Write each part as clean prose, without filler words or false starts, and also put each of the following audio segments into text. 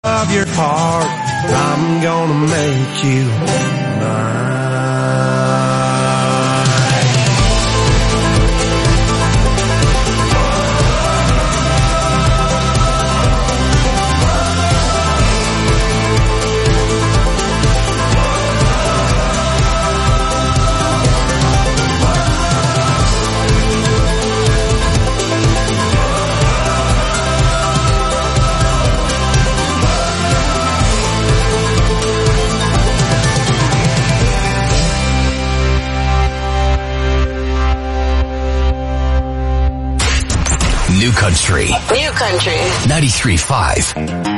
of your heart, I'm gonna make you mine. New Country. New Country. 93.5.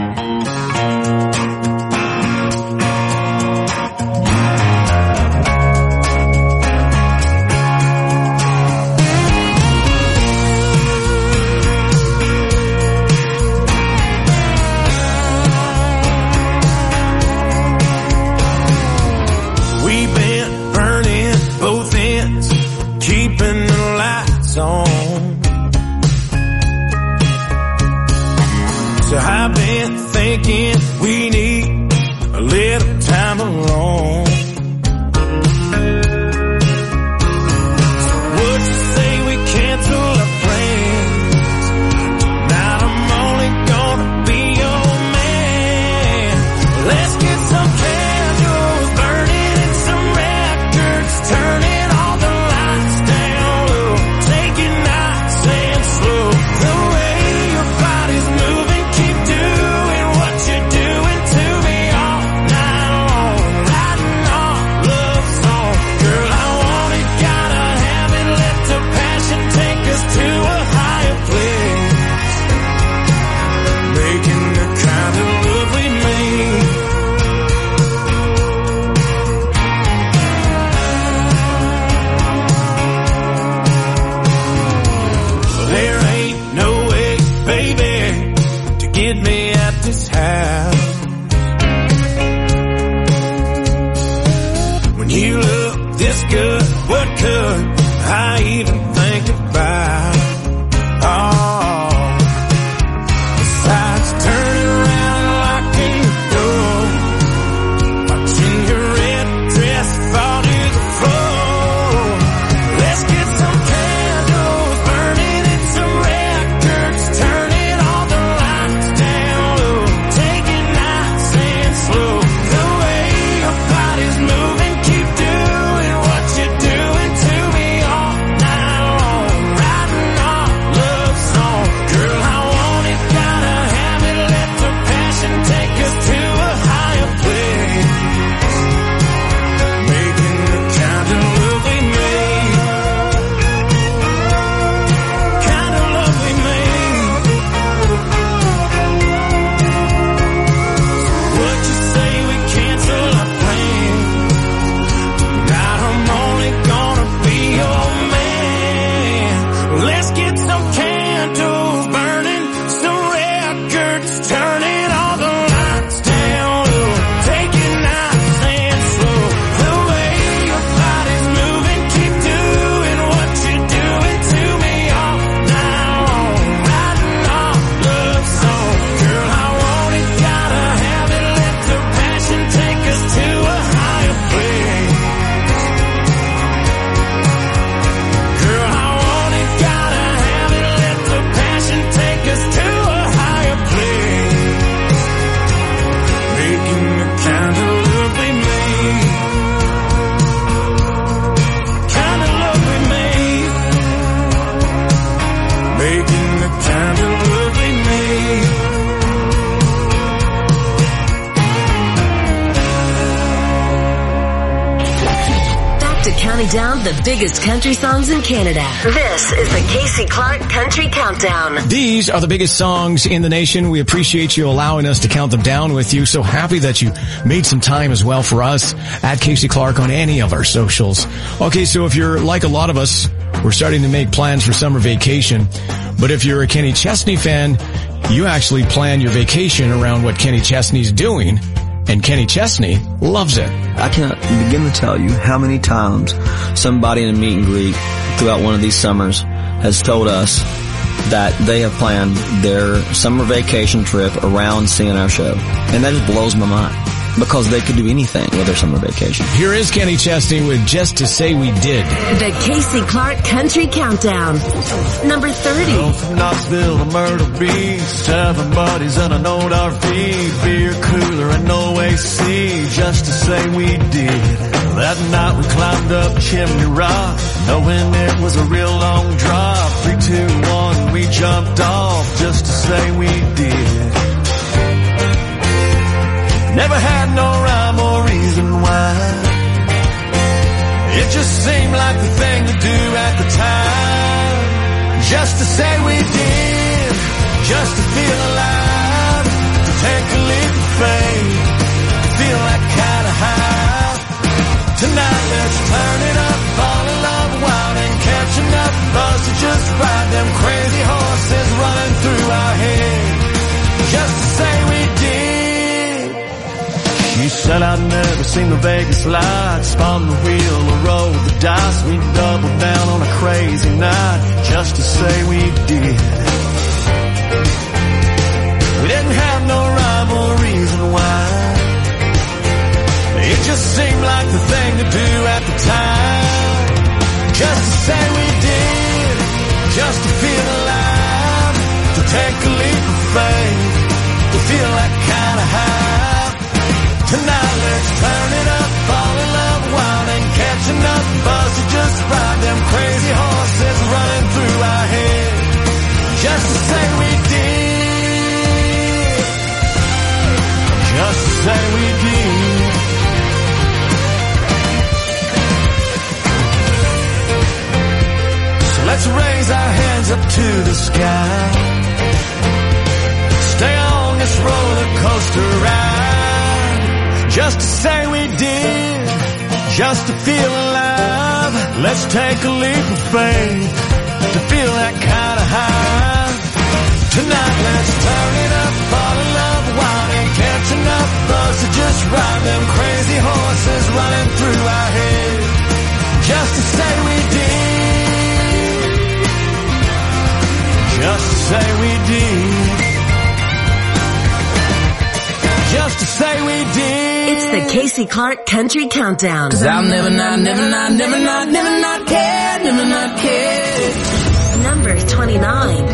We've been burning both ends, keeping the lights on. So I've been thinking we need a little time alone. So would you say we cancel our plans? Now I'm only gonna be your man. Let's get some candles burning and some records turning, all the lights down low. Take it nice and slow. The way your body's moving, keep doing what you're doing to me all night long. Writing our love song. Girl, I want it, gotta have it. Let the passion take us to a higher place. Making the kind of love we made. There ain't no way, baby, to get me at this house. When you look this good, what could I even think about? Oh, besides turning around and locking the door, watching your red dress fall to the floor. Let's get some candles burning and some records turning, all the lights down low. Take it nice and slow. The way your body's moving, keep doing what you're doing to me all night long. Writing our love song. Girl, I want it, gotta have it. Let the passion take us to a higher place. Making the kind of love we made. Kind of love we made. Would you say we cancel our plans? Tonight I'm only gonna be your man. Let's get some candles burning, some records turning, all the lights down low. Take it nice and slow. The way your body's moving, keep doing what you're doing to me all night long. Writing our love song. Girl, I want it, gotta have it. Let the passion take us to a higher place. Girl, I want it, gotta have it. Let the passion take us to a higher place. Making the kind of love we made. Kind of love we made. Making the kind of love we made. Back to counting down the biggest country songs in Canada. This is the Casey Clark Country Countdown. These are the biggest songs in the nation. We appreciate you allowing us to count them down with you. So happy that you made some time as well for us at Casey Clark on any of our socials. Okay, so if you're like a lot of us, we're starting to make plans for summer vacation. But if you're a Kenny Chesney fan, you actually plan your vacation around what Kenny Chesney's doing. And Kenny Chesney loves it. I can't begin to tell you how many times somebody in a meet and greet throughout one of these summers has told us that they have planned their summer vacation trip around seeing our show. And that just blows my mind, because they could do anything with their summer vacation. Here is Kenny Chesney with Just to Say We Did. The Casey Clark Country Countdown. Number 30. From Knoxville to Myrtle Beach, 7 buddies and an old RV, beer cooler and no AC, just to say we did. That night we climbed up Chimney Rock, knowing it was a real long drop. 3, 2, 1, we jumped off, just to say we did. Never had no rhyme or reason why. It just seemed like the thing to do at the time. Just to say we did, just to feel alive, to take a leap of faith, feel that kind of high. Tonight let's turn it up, fall in love wild and catch enough buzz to just ride them crazy horses running through our head. Just to say we did. She said I'd never seen the Vegas lights, spun the wheel or rolled the dice. We doubled down on a crazy night, just to say we did. We didn't have no rhyme or reason why. It just seemed like the thing to do at the time. Just to say we did, just to feel alive, to take a leap of faith, to feel that kind of high. Tonight let's turn it up, fall in love wild and catch enough buzz to just ride them crazy horses running through our head. Just to say we did, just to say we did. So let's raise our hands up to the sky, stay on this roller coaster ride. Just to say we did, just to feel alive. Let's take a leap of faith, to feel that kind of high. Tonight let's turn it up, fall in love wild and catch enough buzz to just ride them crazy horses running through our head. Just to say we did, just to say we did, just to say we did. It's the Casey Clark Country Countdown. 'Cause I'll never not care, never not care. Number 29.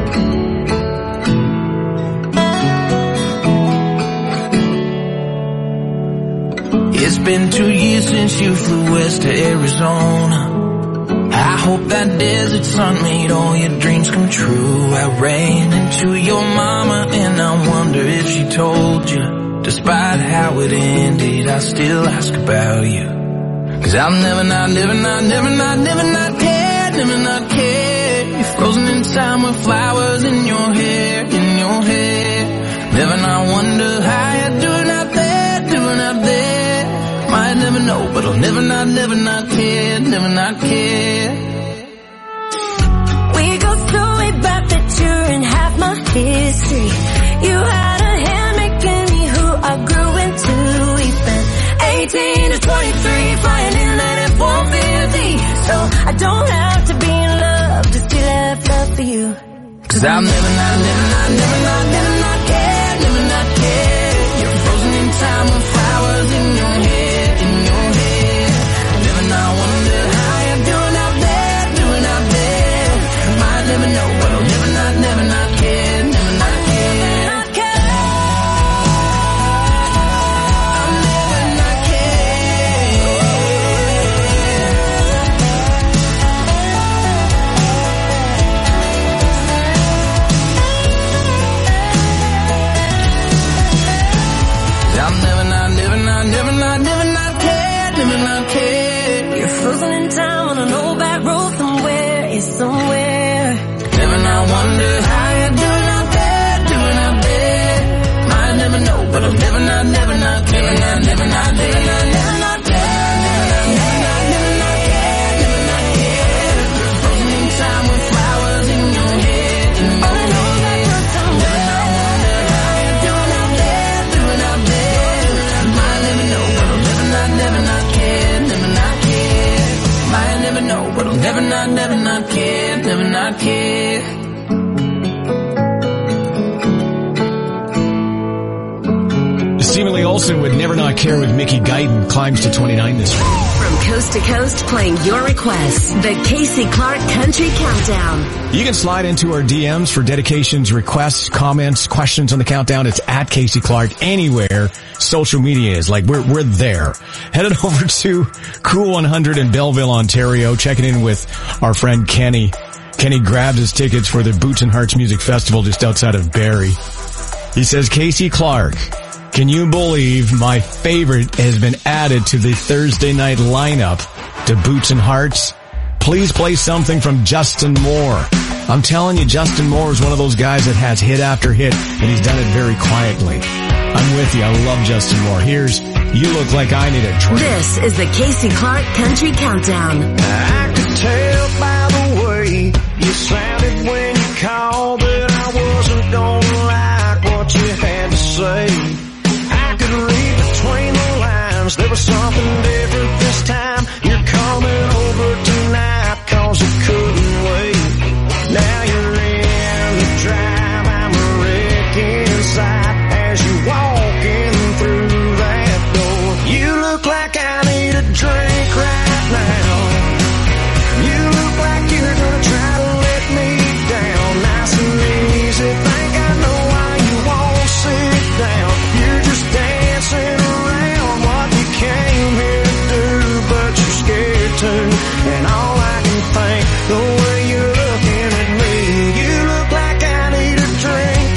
It's been 2 years since you flew west to Arizona. I hope that desert sun made all your dreams come true. I ran into your mama and I wonder if she told you. Despite how it ended, I still ask about you. 'Cause I'll never not care, never not care. You're frozen in time with flowers in your hair, in your hair. Never not wonder how you're doing out there, doing out there. Might never know, but I'll never not care, never not care. We go so way back that you're in half my history. You had a hand making me who I grew into. We spent 18 to 23 flying in that F-150. So I don't have to be in love to still have love for you. 'Cause I'll never not care, never not care. You're frozen in time with flowers in your hair, in your hair. Never not wonder how you're doing out there, doing out there. Might never know, but I'll never not care, never not care. I'll never not care. I'll never not care, never not care. You're frozen in time on an old back road somewhere, it's somewhere. Never not wonder how you're doing out there, doing out there. Might never know, but I'll never not care, never not care, never not care, never not care, never not care. Frozen in time with flowers in your hair, in your hair. Never not wonder how you're doing out there, doing out there. Might never know, but I'll never not care, never not care. Might never know, but I'll never not care, never not care. Stephen Lee Olsen would Never Not Care with Mickey Guyton climbs to 29 this week. From coast to coast, playing your requests. The Casey Clark Country Countdown. You can slide into our DMs for dedications, requests, comments, questions on the countdown. It's at Casey Clark anywhere social media is. Like, we're there. Headed over to Cool 100 in Belleville, Ontario, checking in with our friend Kenny. Kenny grabbed his tickets for the Boots and Hearts Music Festival just outside of Barrie. He says, Casey Clark, can you believe my favorite has been added to the Thursday night lineup to Boots and Hearts? Please play something from Justin Moore. I'm telling you, Justin Moore is one of those guys that has hit after hit, and he's done it very quietly. I'm with you. I love Justin Moore. Here's You Look Like I Need a Drink. This is the Casey Clark Country Countdown. I could tell by the way you sounded when you called that I wasn't gonna like what you had to say. I could read between the lines. There was something different this time. You're coming over tonight 'cause you couldn't wait. Now you're in the drive. I'm a wreck inside as you're walking through that door. You look like I need a drink right now. You look like you're gonna try to let me down. Nice and easy. Think I know why you won't sit down. You're just dancing around what you came here to do, but you're scared to. And all I can think, the way you're looking at me, you look like I need a drink.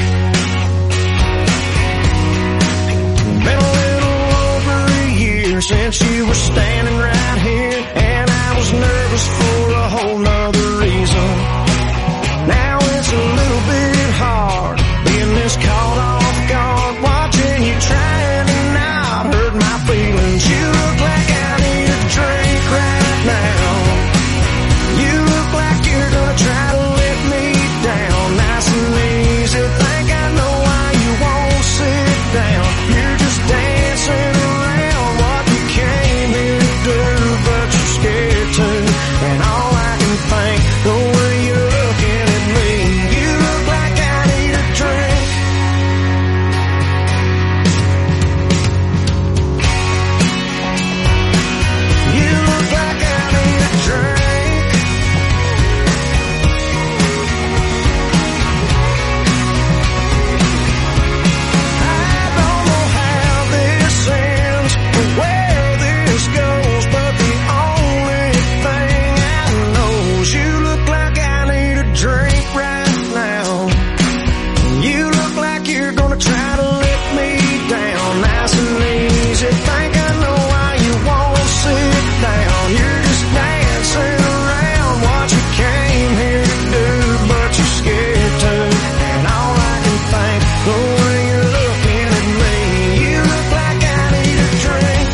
Been a little over a year since you were standing right here, and I was nervous for a whole nother reason. Now it's a little bit hard being this caught off guard, watching you trying to not hurt my feelings. You look like I need a drink right now. You look like you're gonna try to let me down. Nice and easy. Think I know why you won't sit down. You're just dancing around what you came here to do, but you're scared to. And all I can think, the way you're looking at me, you look like I need a drink. You look like I need a drink. I don't know how this ends or where this goes, but the only thing I know is you look like I need a drink right now. You look like you're gonna try to let me down. Nice and easy. Think I know why you won't sit down. You're just dancing around what you came here to do, but you're scared to. And all I can think, the way you're looking at me, you look like I need a drink.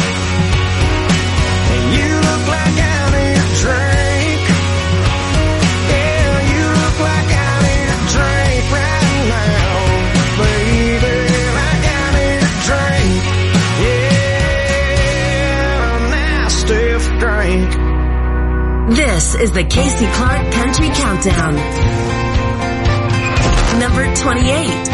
And you look like I need a drink. Yeah, you look like I need a drink right now, baby. Like I need a drink. Yeah, a nice stiff drink. This is the Casey Clark Country Countdown. Number 28.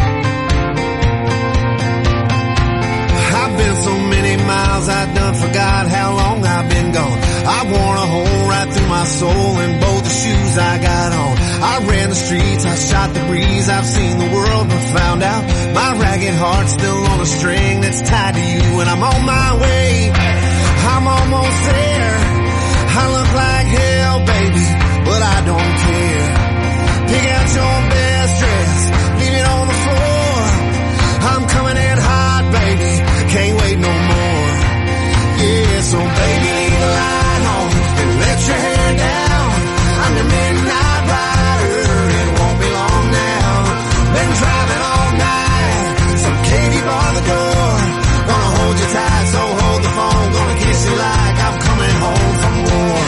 I've been so many miles, I done forgot how long I've been gone. I worn a hole right through my soul in both the shoes I got on. I ran the streets, I shot the breeze, I've seen the world and found out my ragged heart's still on a string that's tied to you, and I'm on my way. I'm almost there. I look like hell, baby, but I don't care. Pick out your best dress, leave it on the floor. I'm coming in hot, baby, can't wait no more. Yeah, so baby, leave the light on and let your hair down. I'm the midnight rider, it won't be long now. Been driving all night, some Katie bar the door. Gonna hold you tight, so hold the phone. Gonna kiss you like I'm coming home from war.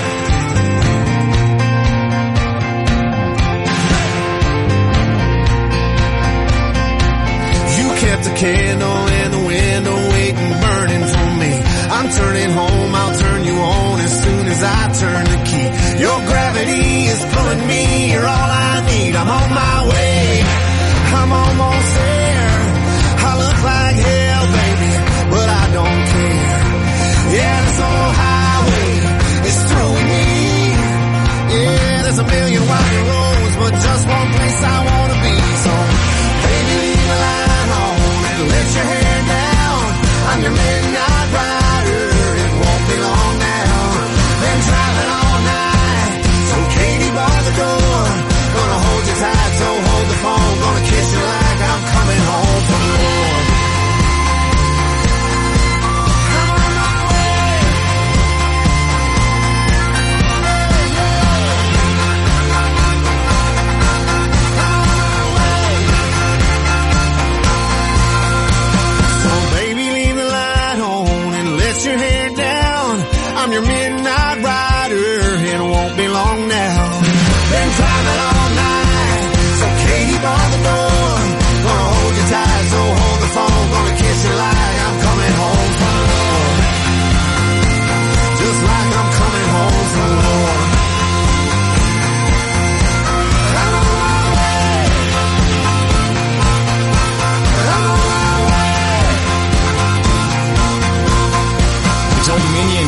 You kept a candle in the window, waiting, burning for me. I'm turning home, I'll turn you on as soon as I turn the key. Your gravity is pulling me, you're all I need. I'm on my way, I'm almost there. I look like hell,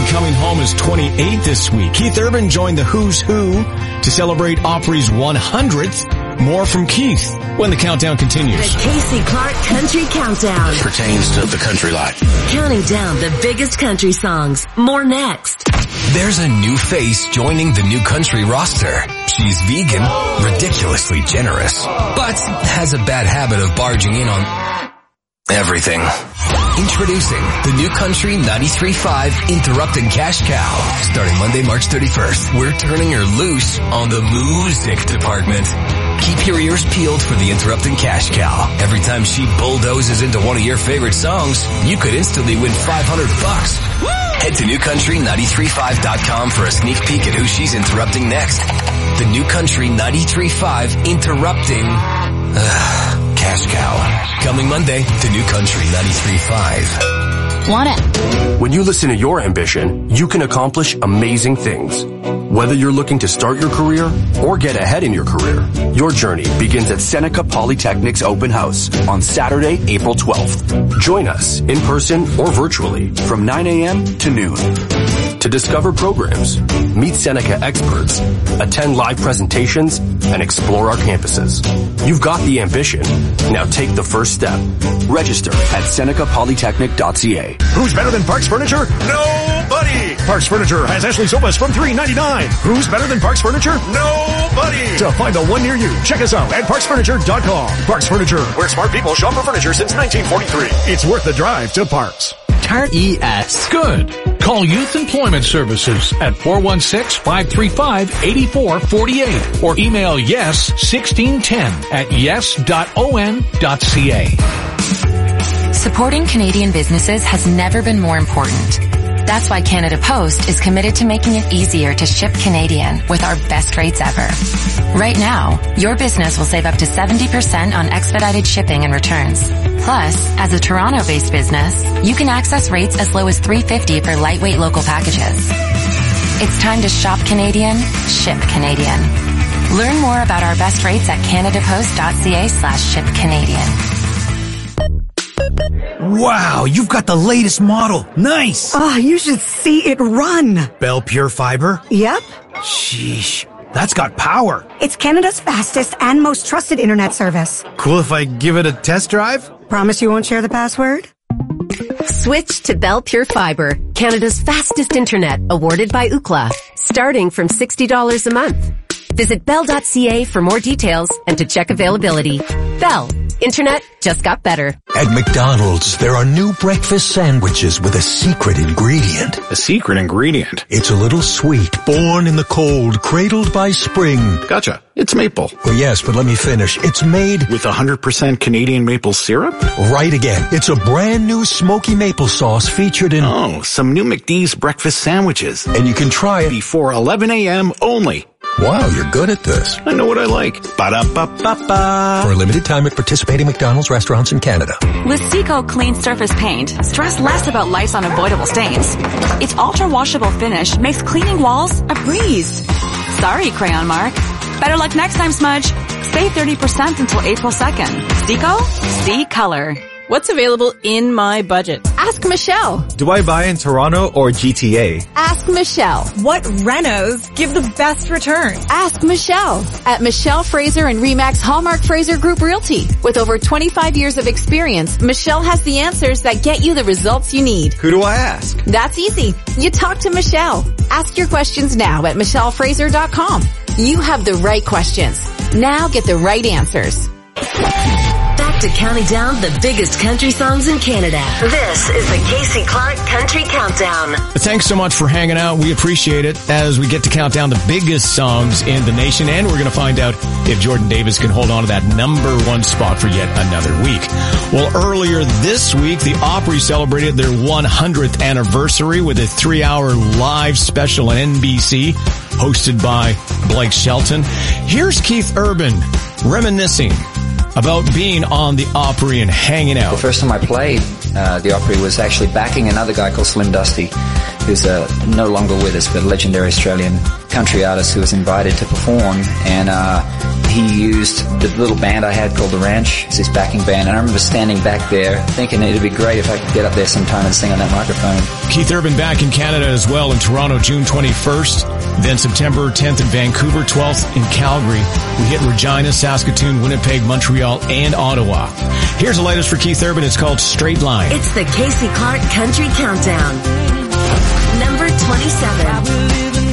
coming home as 28 this week. Keith Urban joined the Who's Who to celebrate Opry's 100th. More from Keith when the countdown continues. The Casey Clark Country Countdown. Pertains to the country life. Counting down the biggest country songs. More next. There's a new face joining the New Country roster. She's vegan, ridiculously generous, but has a bad habit of barging in on everything. Introducing the New Country 93.5 Interrupted Cash Cow. Starting Monday, March 31st, we're turning her loose on the music department. Keep your ears peeled for the Interrupted Cash Cow. Every time she bulldozes into one of your favorite songs, you could instantly win $500. Head to newcountry935.com for a sneak peek at who she's interrupting next. The New Country 93.5 Interrupting Cash Cow. Coming Monday to New Country 93.5. Want it? When you listen to your ambition, you can accomplish amazing things. Whether you're looking to start your career or get ahead in your career, your journey begins at Seneca Polytechnic's open house on Saturday, April 12th. Join us in person or virtually from 9 a.m. to noon. To discover programs, meet Seneca experts, attend live presentations, and explore our campuses. You've got the ambition. Now take the first step. Register at senecapolytechnic.ca. Who's better than Parks Furniture? Nobody! Parks Furniture has Ashley sofas from $399. Who's better than Parks Furniture? Nobody! To find the one near you, check us out at parksfurniture.com. Parks Furniture, where smart people shop for furniture since 1943. It's worth the drive to Parks. RES. Good. Call Youth Employment Services at 416-535-8448 or email yes1610@yes.on.ca. Supporting Canadian businesses has never been more important. That's why Canada Post is committed to making it easier to ship Canadian with our best rates ever. Right now, your business will save up to 70% on expedited shipping and returns. Plus, as a Toronto-based business, you can access rates as low as $3.50 for lightweight local packages. It's time to shop Canadian, ship Canadian. Learn more about our best rates at canadapost.ca/shipcanadian. Wow, you've got the latest model. Nice. Oh, you should see it run. Bell Pure Fiber? Yep. Sheesh, that's got power. It's Canada's fastest and most trusted internet service. Cool if I give it a test drive? Promise you won't share the password? Switch to Bell Pure Fiber, Canada's fastest internet, awarded by Ookla, starting from $60 a month. Visit bell.ca for more details and to check availability. Bell. Internet just got better. At McDonald's, there are new breakfast sandwiches with a secret ingredient. A secret ingredient? It's a little sweet, born in the cold, cradled by spring. Gotcha. It's maple. Well, yes, but let me finish. It's made with 100% Canadian maple syrup? Right again. It's a brand new smoky maple sauce featured in... Oh, some new McD's breakfast sandwiches. And you can try it before 11 a.m. only. Wow, you're good at this. I know what I like. Ba-da-ba-ba-ba. For a limited time at participating McDonald's restaurants in Canada. With Seco Clean Surface Paint, stress less about life's unavoidable stains. Its ultra-washable finish makes cleaning walls a breeze. Sorry, Crayon Mark. Better luck next time, Smudge. Save 30% until April 2nd. Seco? See color. What's available in my budget? Ask Michelle. Do I buy in Toronto or GTA? Ask Michelle. What renos give the best return? Ask Michelle. At Michelle Fraser and Remax Hallmark Fraser Group Realty. With over 25 years of experience, Michelle has the answers that get you the results you need. Who do I ask? That's easy. You talk to Michelle. Ask your questions now at michellefraser.com. You have the right questions. Now get the right answers. Back to counting down the biggest country songs in Canada. This is the Casey Clark Country Countdown. Thanks so much for hanging out. We appreciate it as we get to count down the biggest songs in the nation. And we're going to find out if Jordan Davis can hold on to that number one spot for yet another week. Well, earlier this week, the Opry celebrated their 100th anniversary with a 3-hour live special on NBC hosted by Blake Shelton. Here's Keith Urban reminiscing about being on the Opry and hanging out. The first time I played the Opry was actually backing another guy called Slim Dusty, who's no longer with us, but a legendary Australian country artist who was invited to perform, and he used the little band I had called The Ranch as his backing band, and I remember standing back there thinking it'd be great if I could get up there sometime and sing on that microphone. Keith Urban back in Canada as well, in Toronto, June 21st, then September 10th in Vancouver, 12th in Calgary. We hit Regina, Saskatoon, Winnipeg, Montreal, and Ottawa. Here's the latest for Keith Urban. It's called Straight Line. It's the Casey Clark Country Countdown. Number 27.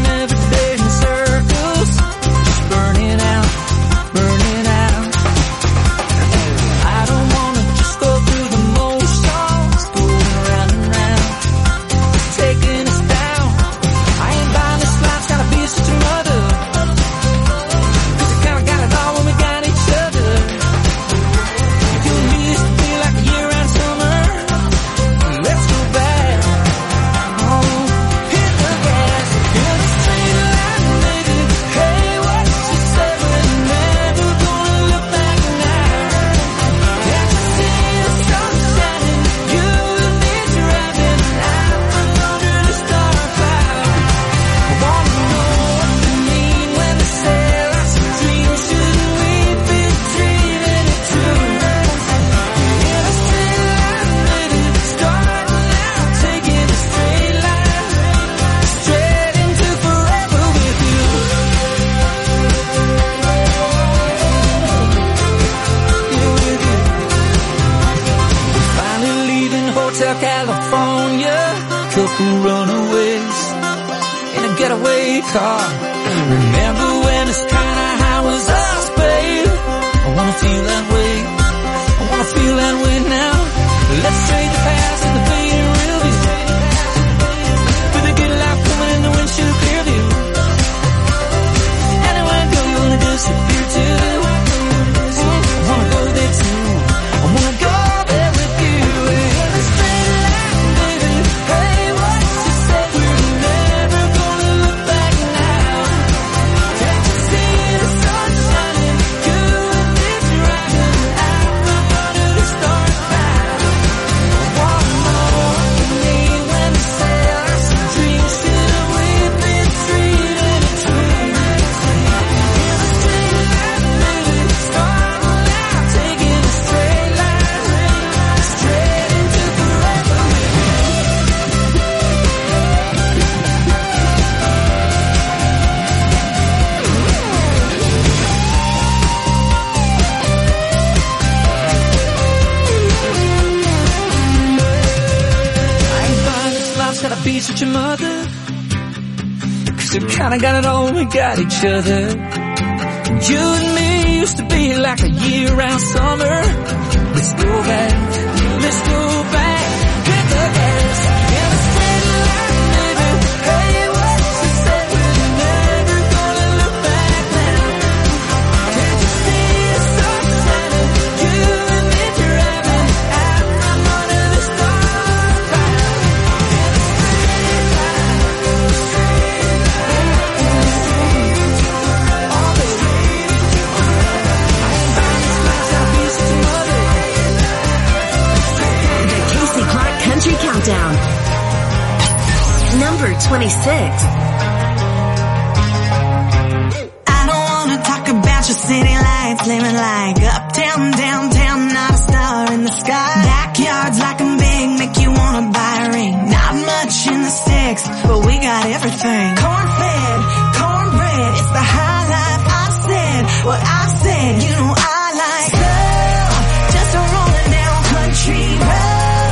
Kinda got it all, we got each other. You and me used to be like a year-round summer. Let's go back, let's go back, hit the gas, in a straight line, baby. Hey, what you said, we're never gonna look back now. Can't you see the sun shining, you and me driving out from under the star cloud. In a straight line, Country Countdown. Number 26. I don't wanna talk about your city lights, living like uptown, downtown, not a star in the sky. Backyards like a big, make you wanna buy a ring. Not much in the sticks, but we got everything. Corn-fed, cornbread, it's the high life. I said what I said, you know I like slow, just a rolling down country road.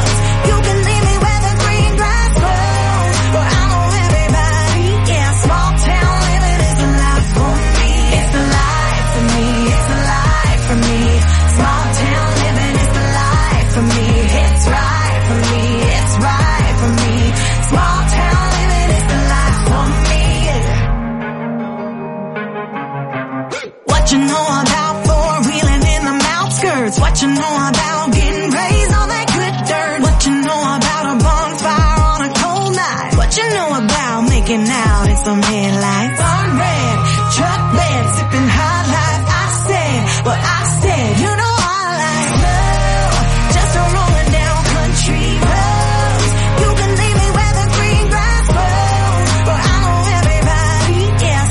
What you know about getting raised on that good dirt? What you know about a bonfire on a cold night? What you know about making out in some headlights? Sun red, truck bed, sipping high life. I said what I said, you know I like slow, just a rolling down country roads. You can leave me where the green grass grows, but I know everybody, yeah.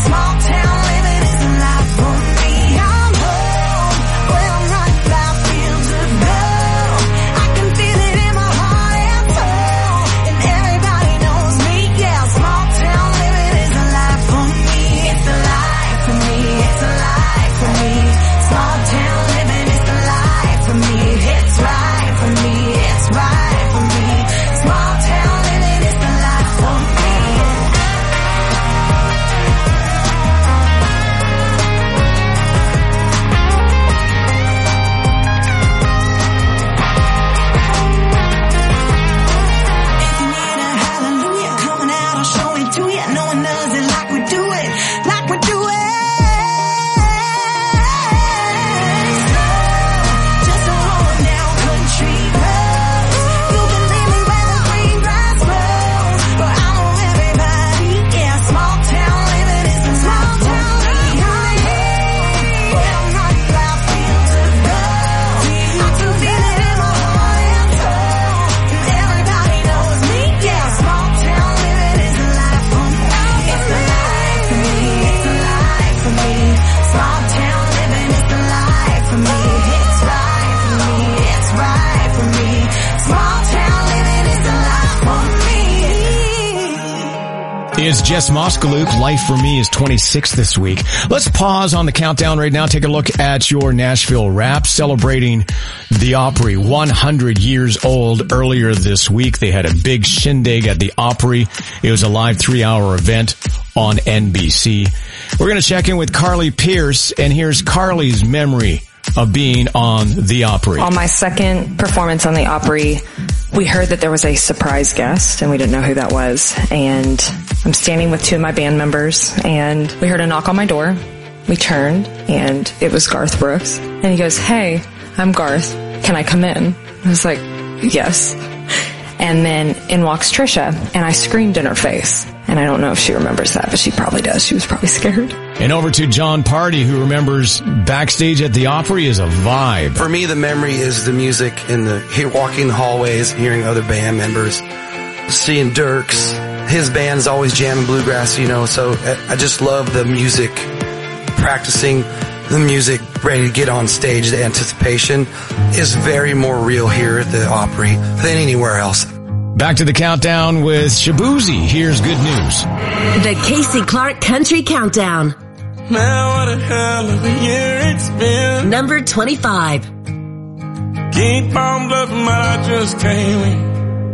is Jess Moskaluk. Life for Me is 26 this week. Let's pause on the countdown right now. Take a look at your Nashville Wrap, celebrating the Opry, 100 years old. Earlier this week, they had a big shindig at the Opry. It was a live 3-hour event on NBC. We're going to check in with Carly Pierce, and here's Carly's memory of being on the Opry. On my second performance on the Opry, we heard that there was a surprise guest, and we didn't know who that was. And I'm standing with 2 of my band members, and we heard a knock on my door. We turned, and it was Garth Brooks. And he goes, "Hey, I'm Garth. Can I come in?" I was like, "Yes." And then in walks Trisha, and I screamed in her face. And I don't know if she remembers that, but she probably does. She was probably scared. And over to John Party, who remembers backstage at the Opry is a vibe. For me, the memory is the music and walking the hallways, hearing other band members, seeing Dirks. His band's always jamming bluegrass, so I just love the music, practicing the music, ready to get on stage. The anticipation is very more real here at the Opry than anywhere else. Back to the countdown with Shabuzi. Here's good news. The Casey Clark Country Countdown. Now what a hell of a year it's been. Number 25. Keep on bluffing, but I just can't win.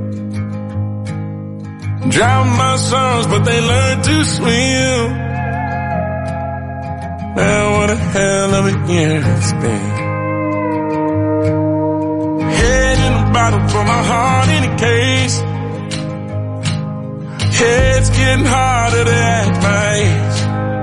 Drown my sons, but they learn to swim. Now what a hell of a year it's been. Head in a bottle for my heart in a case. Head's getting harder to act my age.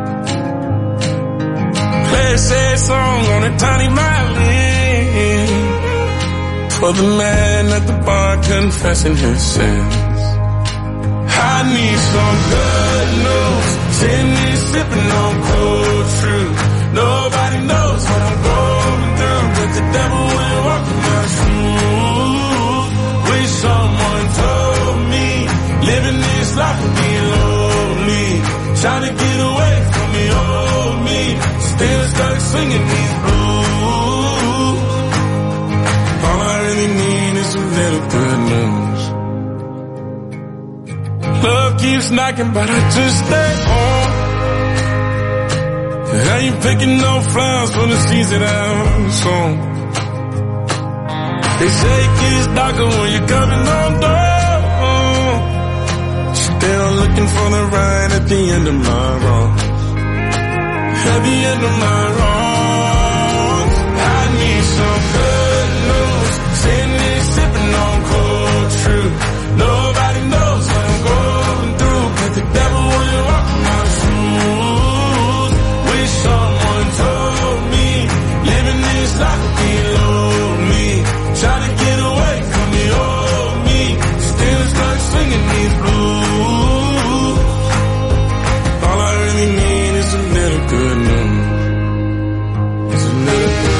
Play a sad song on a tiny violin for the man at the bar confessing his sins. I need some good news. Send me sipping on cold truth. Nobody knows what I'm going through, but the devil will walk in my shoes. Wish someone told me living this life would be lonely. Trying to get away from the old me. Still stuck singing these blues. All I really need is a little good news. Love keeps knocking, but I just stay on. How you picking no flowers for the seeds that I'm sown? They say it gets darker when you're coming on down. Still looking for the right at the end of my wrongs. At the end of my wrongs, I need some good news. Sitting there sipping on cold truth. Nobody knows what I'm going through, but the devil will walk in my shoes. Wish someone told me living this life would be lonely. Trying to get away from the old me. Still stuck singing these blues. All I really need is a little good news. It's a little good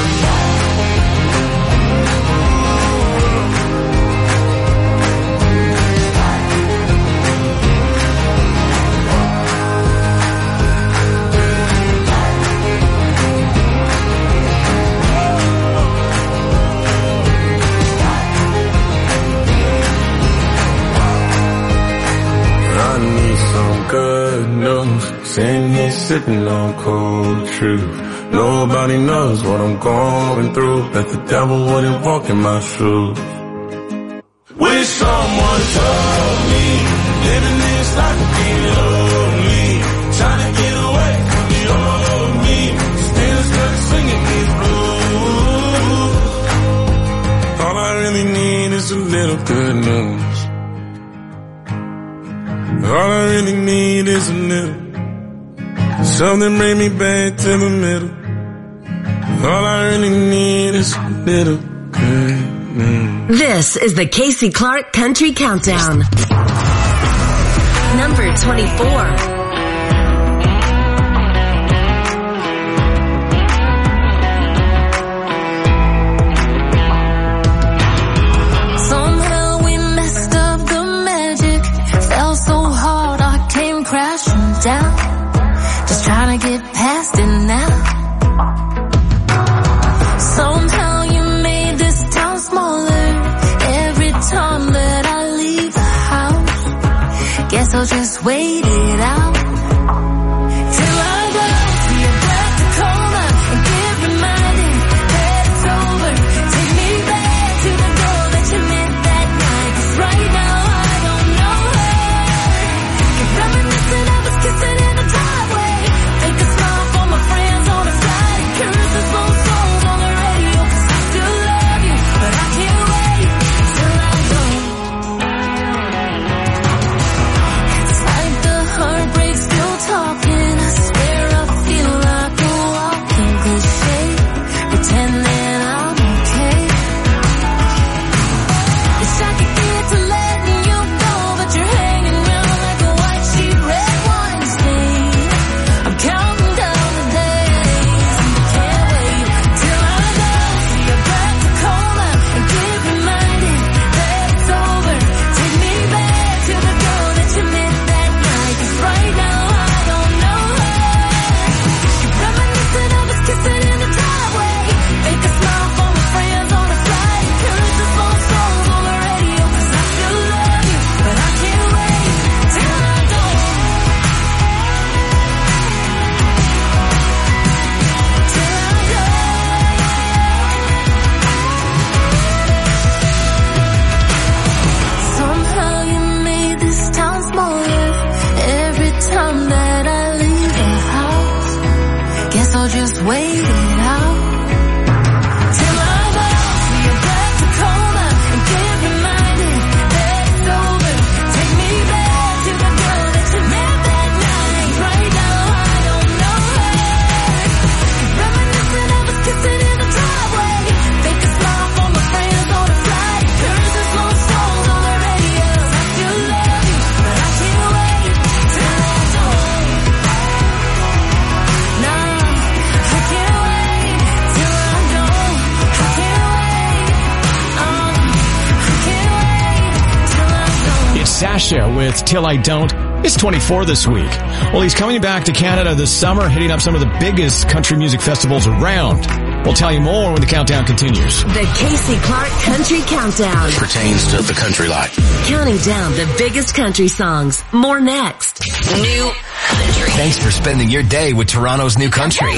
good news. Sitting here sipping on cold truth. Nobody knows what I'm going through. That the devil wouldn't walk in my shoes. Wish someone told me living this life would be lonely. Trying to get away from the old me. Still stuck singing these blues. All I really need is a little good news. All I really need is a little something bring me back to the middle. All I really need is a little good news. This is the Casey Clark Country Countdown. Number 24. Down, just trying to get past it now. Somehow you made this town smaller every time that I leave the house. Guess Guess I'll just wait it out. Till I go see a black Tacoma and get reminded that it's over. Take me back to the girl that you met that night. 'Cause right now I don't know her. Keep reminiscing of us kissing in the driveway. Fake a smile for my friends on the side. Curses both songs on the radio. 'Cause I still love you, but I can't wait till I go. It's like the heartbreak's still talking. I swear I feel like a walking cliche. Pretend that I'm okay. Wish I could get to letting you go, but you're hanging around like a white sheet, red wine stain. I'm counting down the days, and I can't wait till I go see a black Tacoma and get reminded that it's over. Take me back to the girl that you met that night. 'Cause right now I don't know her. Keep reminiscing of us kissing in the driveway. Fake a smile for my friends on the side. Curses both songs on the radio. 'Cause I still love you, but I can't wait till I go. Till I go. Somehow you made this town smaller every time that I leave the house. Guess I'll just wait it out. Till I go see a black Tacoma and get reminded that it's over. Take me back to the girl that you met that night. Right now I don't know her. Keep reminiscing of us kissing in the driveway. Fake a smile for my friends on the flight. Curses both songs on the radio. I still love you, but I can't wait till I go. No, I can't wait till I go. I can't wait. I can't wait till I go. It's Sasha with Till I Don't. It's 24 this week. Well, he's coming back to Canada this summer, hitting up some of the biggest country music festivals around. We'll tell you more when the countdown continues. The Casey Clark Country Countdown. Pertains to the country life. Counting down the biggest country songs. More next. New country. Thanks for spending your day with Toronto's new country.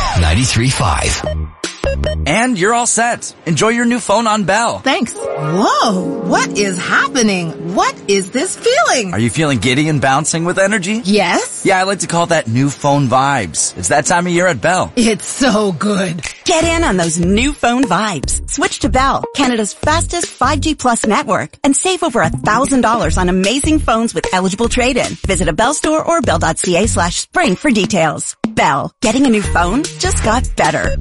93.5. And you're all set. Enjoy your new phone on Bell. Thanks. Whoa, what is happening? What is this feeling? Are you feeling giddy and bouncing with energy? Yes. Yeah, I like to call that new phone vibes. It's that time of year at Bell. It's so good. Get in on those new phone vibes. Switch to Bell, Canada's fastest 5G Plus network, and save over $1,000 on amazing phones with eligible trade-in. Visit a Bell store or bell.ca/spring for details. Bell, getting a new phone just got better.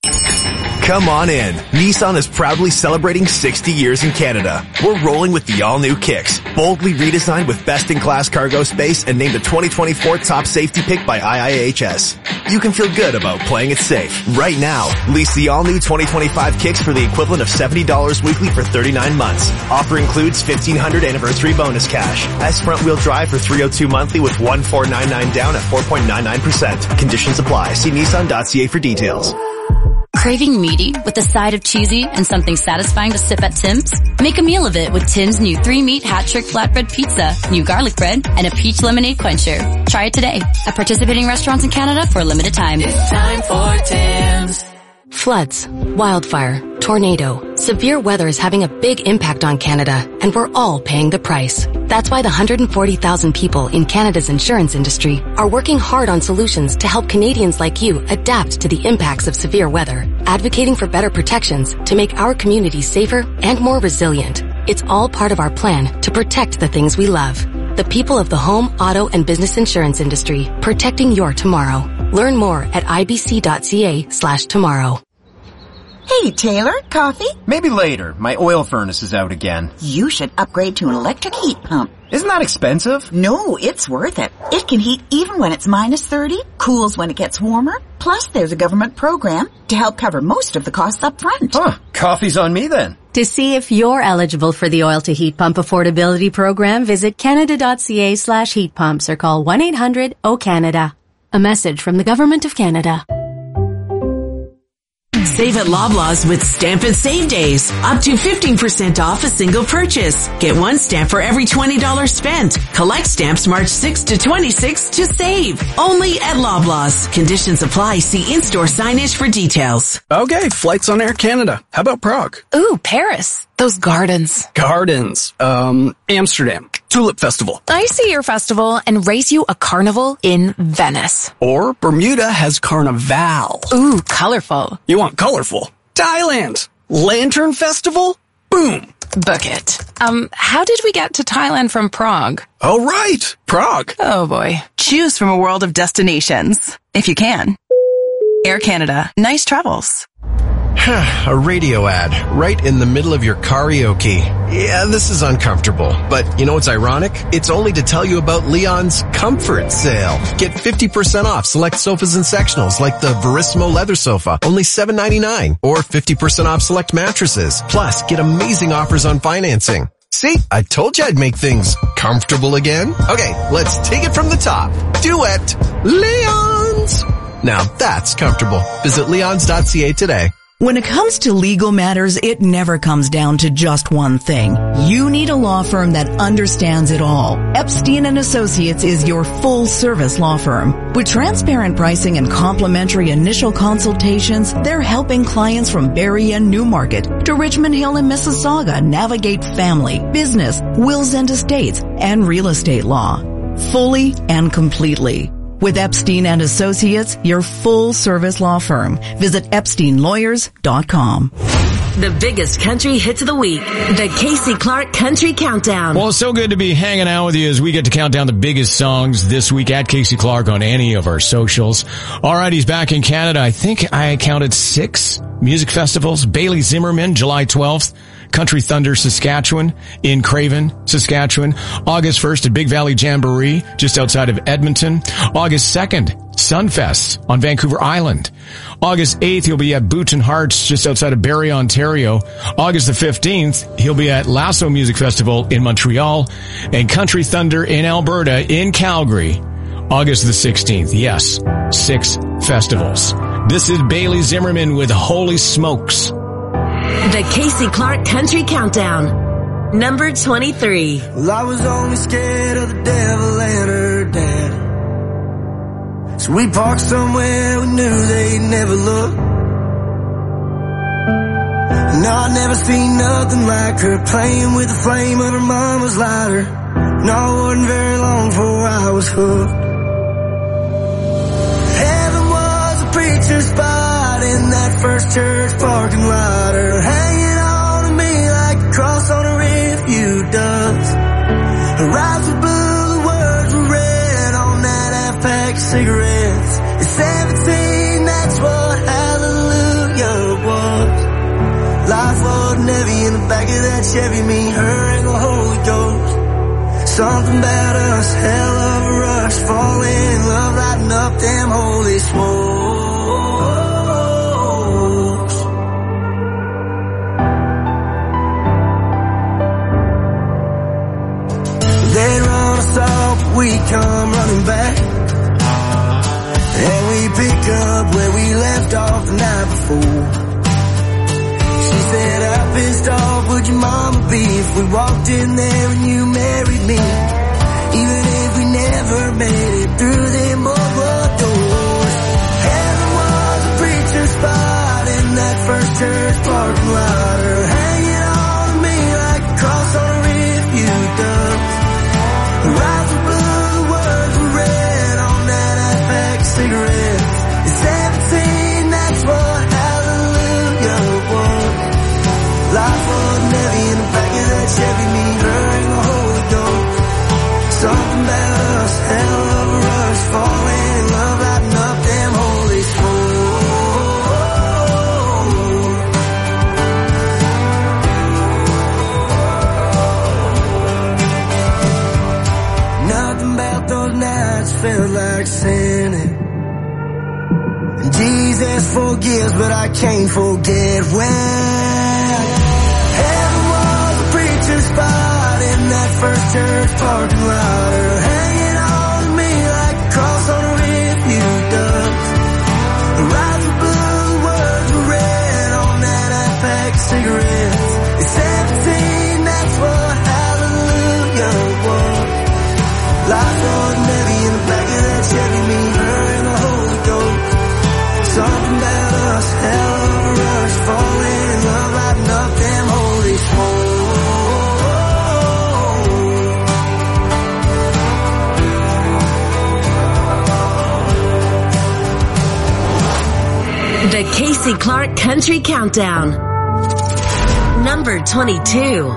Come on in. Nissan is proudly celebrating 60 years in Canada. We're rolling with the all-new Kicks, boldly redesigned with best-in-class cargo space and named a 2024 top safety pick by IIHS. You can feel good about playing it safe. Right now, lease the all-new 2025 Kicks for the equivalent of $70 weekly for 39 months. Offer includes $1,500 anniversary bonus cash. S front-wheel drive for $302 monthly with $1,499 down at 4.99%. Conditions apply. See Nissan.ca for details. Craving meaty with a side of cheesy and something satisfying to sip at Tim's? Make a meal of it with Tim's new 3-meat hat trick flatbread pizza, new garlic bread, and a peach lemonade quencher. Try it today at participating restaurants in Canada for a limited time. It's time for Tim's. Floods, wildfire, tornado, severe weather is having a big impact on Canada, and we're all paying the price. That's why the 140,000 people in Canada's insurance industry are working hard on solutions to help Canadians like you adapt to the impacts of severe weather, advocating for better protections to make our communities safer and more resilient. It's all part of our plan to protect the things we love. The people of the home, auto, and business insurance industry, protecting your tomorrow. Learn more at ibc.ca/tomorrow. Hey, Taylor, coffee? Maybe later. My oil furnace is out again. You should upgrade to an electric heat pump. Isn't that expensive? No, it's worth it. It can heat even when it's minus 30, cools when it gets warmer. Plus, there's a government program to help cover most of the costs up front. Huh, coffee's on me then. To see if you're eligible for the Oil to Heat Pump Affordability Program, visit canada.ca/heat pumps or call 1-800-OH-CANADA. A message from the Government of Canada. Save at Loblaws with Stamp and Save Days. Up to 15% off a single purchase. Get one stamp for every $20 spent. Collect stamps March 6 to 26 to save. Only at Loblaws. Conditions apply. See in-store signage for details. Okay, flights on Air Canada. How about Prague? Ooh, Paris. Those gardens. Gardens. Amsterdam. Tulip Festival. I see your festival and race you a carnival in Venice. Or Bermuda has Carnival. Ooh, colorful. You want colorful? Thailand. Lantern Festival? Boom. Book it. How did we get to Thailand from Prague? Oh, right. Prague. Oh, boy. Choose from a world of destinations, if you can. Air Canada. Nice travels. A radio ad right in the middle of your karaoke. Yeah, this is uncomfortable. But you know what's ironic? It's only to tell you about Leon's Comfort Sale. Get 50% off select sofas and sectionals like the Verissimo leather sofa, only $7.99. Or 50% off select mattresses. Plus, get amazing offers on financing. See, I told you I'd make things comfortable again. Okay, let's take it from the top. Duet. Leon's. Now that's comfortable. Visit leons.ca today. When it comes to legal matters, it never comes down to just one thing. You need a law firm that understands it all. Epstein & Associates is your full-service law firm. With transparent pricing and complimentary initial consultations, they're helping clients from Barrie and Newmarket to Richmond Hill and Mississauga navigate family, business, wills and estates, and real estate law. Fully and completely. With Epstein & Associates, your full-service law firm. Visit EpsteinLawyers.com. The biggest country hits of the week. The Casey Clark Country Countdown. Well, it's so good to be hanging out with you as we get to count down the biggest songs this week at Casey Clark on any of our socials. All right, he's back in Canada. I think I counted 6 music festivals. Bailey Zimmerman, July 12th. Country Thunder, Saskatchewan, in Craven, Saskatchewan. August 1st at Big Valley Jamboree, just outside of Edmonton. August 2nd, Sunfest on Vancouver Island. August 8th, he'll be at Boots and Hearts, just outside of Barrie, Ontario. August the 15th, he'll be at Lasso Music Festival in Montreal. And Country Thunder in Alberta, in Calgary. August the 16th. Yes, 6 festivals. This is Bailey Zimmerman with Holy Smokes. The Casey Clark Country Countdown. Number 23. Well, I was only scared of the devil and her dad. So we parked somewhere we knew they'd never look. And I'd never seen nothing like her playing with the flame of her mama's lighter. No, it wasn't very long before I was hooked. Heaven was a preacher's spot in that first church parking lot. Her hanging on to me like a cross on a refuge. Her eyes were blue, the words were red on that half-pack of cigarettes. At 17, that's what hallelujah was. Life wasn't heavy in the back of that Chevy, me, her, and the Holy Ghost. Something about us, hell of a rush, falling in love, lighting up them holy smokes. They'd run us off, we come running back, and we pick up where we left off the night before. She said, how pissed off would your mama be if we walked in there and you married me? Even if we never made it through them old doors. Heaven was a preacher's spot in that first church parking lot. Her hanging on to me like a cross on a refuge. Her eyes were blue, the words were red on that half-pack of cigarettes. At 17, that's what hallelujah was. Life wasn't heavy in the back of that Chevy, me, her, and the Holy Ghost. Something about us, hell of a rush, falling in love, lighting up them holy smokes. Nothing about those nights felt like sinning. And Jesus forgives, but I can't forget when heaven was a preacher's spot in that first church parking lot. Her hanging on to me like a cross on a refuge. Her eyes were blue, the words were red The Casey Clark Country Countdown. Number 22.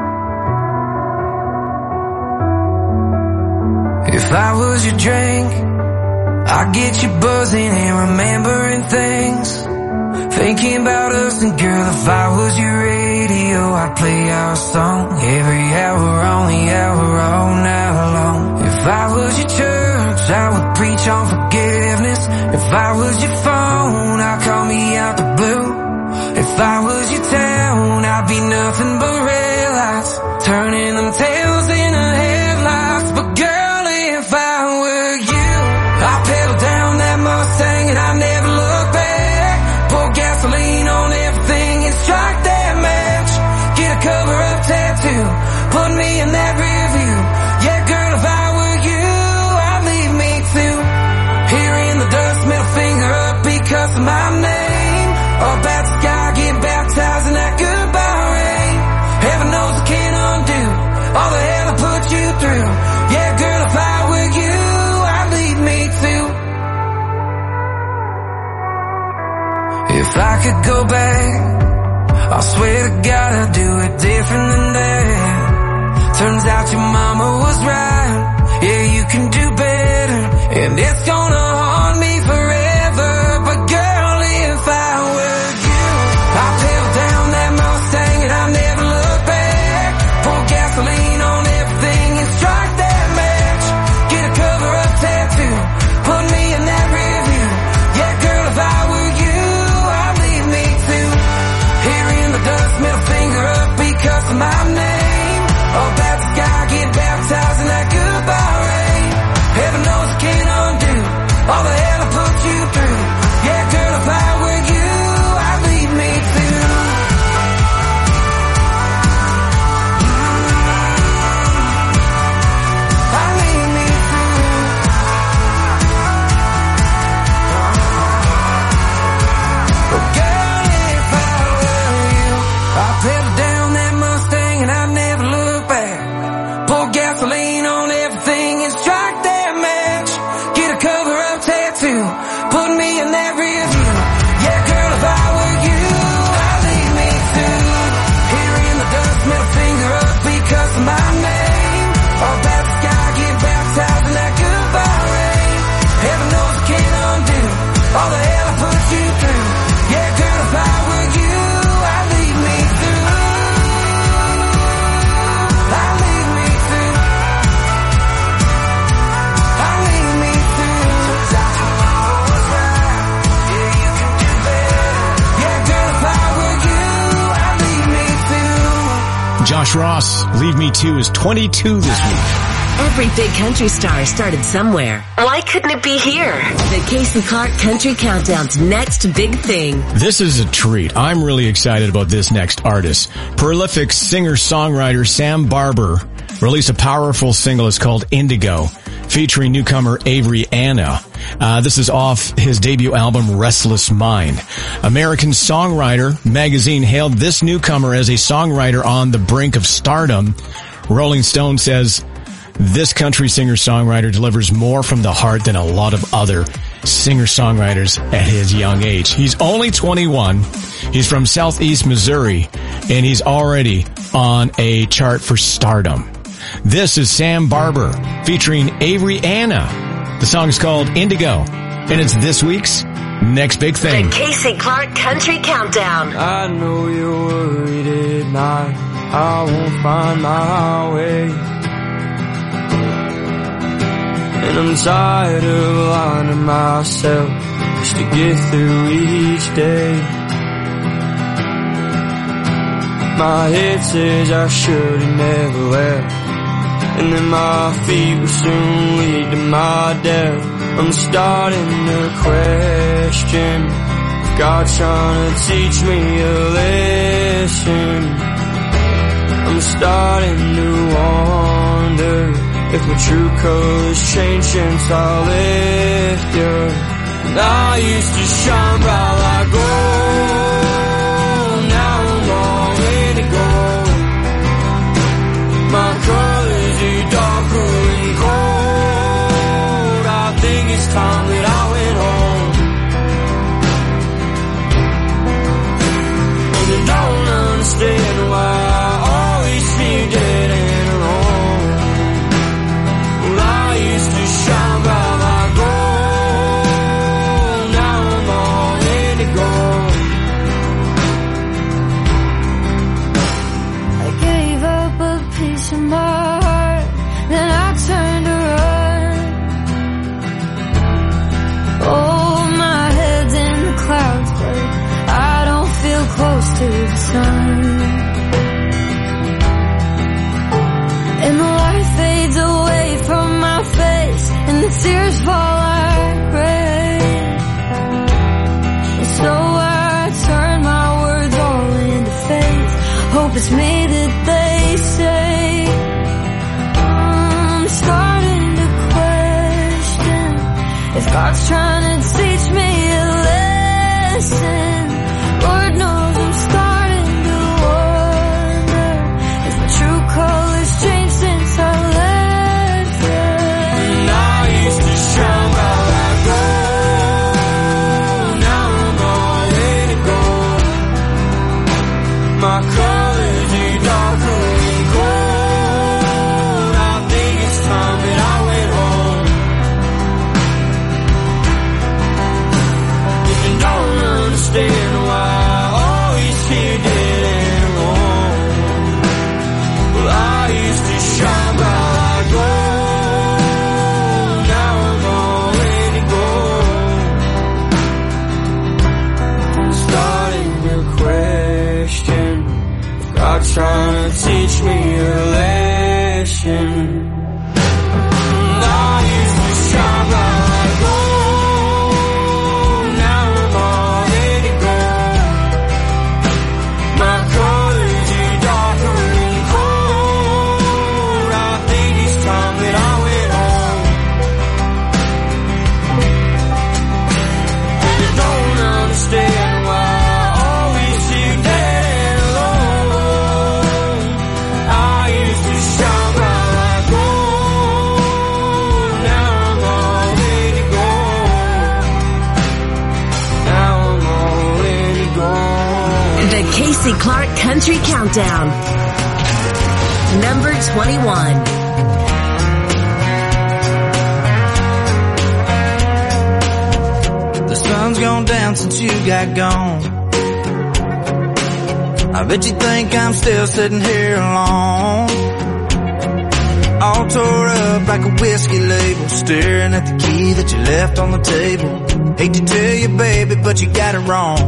If I was your drink, I'd get you buzzing and remembering things. Thinking about us, and girl, if I was your radio, I'd play our song every hour on the hour all night long. If I was your church, I would preach on forgiveness. If I was your phone, I'd call me out the blue. If I was your town, I'd be nothing but red lights, turning them tails into headlights. But girl, if I were you, I'd pedal down that Mustang and I'd never look back. Pour gasoline on everything and strike that match. Get a cover-up tattoo, put me in that rear view. Yeah, girl, if I were you, I'd leave me too. Here in the dust, middle finger up because of my name. Up at the sky, get baptized in that goodbye rain. Heaven knows I can't undo all the hell I put you through. Yeah, girl, if I were you, I'd leave me too. If I could go back, I swear to God I'd do it different than that. Turns out your mama was right. Yeah, you can do better, and it's gonna haunt me forever. But girl, if I were you, I'd pedal down that Mustang and I'd never look back. Pour gasoline on everything and strike that match. Get a cover-up tattoo, put me in that rear view. Yeah, girl, if I were you, I'd leave me too. Here in the dust, middle finger up because of my name. Up at the sky, get baptized in that goodbye rain. Heaven knows I can't undo all the hell I put you through. Yeah, girl, if I were you, I'd leave me too. I'd leave me too. Oh, girl, if I were you, I'd pedal down that Mustang and I'd never look back. Pour gasoline on everything and strike that match. Get a cover-up tattoo, put me in that rear view. Yeah, girl, if I were you, I'd leave me too. Here in the dust, middle finger up because of my name. Up at the sky, get baptized in that goodbye rain. Heaven knows I can't undo all the hell I put you through. Yeah, girl, if I were you, I'd leave me too. I'd leave me too. I'd leave me too. Yeah, you can do better. Yeah, girl, if I were you, I'd leave me too. Josh Ross, Leave Me Too, is 22 this week. Every big country star started somewhere. Why couldn't it be here? The Casey Clark Country Countdown's next big thing. This is a treat. I'm really excited about this next artist. Prolific singer-songwriter Sam Barber released a powerful single. It's called Indigo, featuring newcomer Avery Anna. This is off his debut album, Restless Mind. American Songwriter magazine hailed this newcomer as a songwriter on the brink of stardom. Rolling Stone says this country singer-songwriter delivers more from the heart than a lot of other singer-songwriters at his young age. He's only 21. He's from Southeast Missouri, and he's already on a chart for stardom. This is Sam Barber featuring Avery Anna. The song is called Indigo, and it's this week's next big thing. The Casey Clark Country Countdown. I know you're worried at night, I won't find my way. And I'm tired of lying to myself just to get through each day. My head says I should have never left, and then my feet will soon lead to my death. I'm starting to question if God's trying to teach me a lesson. I'm starting to wonder if my true colors changed since I left you. And I used to shine bright like gold, now I'm all indigo. My colors are darker and cold. I think it's time that I went home. sun. And the light fades away from my face, and the tears fall like rain. And so I turn my words all into faith. Hope it's me that they say. I'm starting to question if God's trying to teach me a lesson. Lord knows I'm starting to wonder if my true colors changed since I left them. And I used to shine bright like gold. Now I'm already gold. My colors are darker and cold. I think it's time that I went home. If you don't understand why I always feel dead and alone, well, I used to shine bright like gold. Now I'm already gold. I'm starting to question if God's trying to teach me a lesson. I used to shine bright like gold. Now I'm already gold. My colors are darker and cold. I think it's time that I went home. And I don't understand why I always feel dead and alone. I used to shine bright like gold. Now I'm already gold. Now I'm already gold. The Casey Clark Country Countdown. Number 21. The sun's gone down since you got gone. I bet you think I'm still sitting here alone, all tore up like a whiskey label, staring at the key that you left on the table. Hate to tell you, baby, but you got it wrong.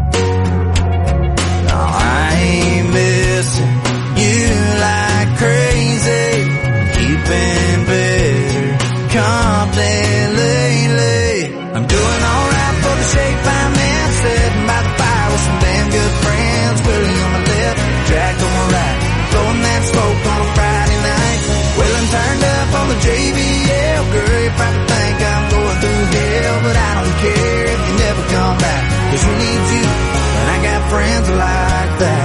No, I ain't missing you like crazy, keeping better company lately. I'm doing alright for the shape I'm in, sitting by the fire with some damn good friends. Willie on my left, Jack on my right, blowing that smoke on a Friday night. Wheeling turned up on the JBL. Girl, you probably think I'm going through hell, but I don't care if you never come back, 'cause who needs you when I got friends like that?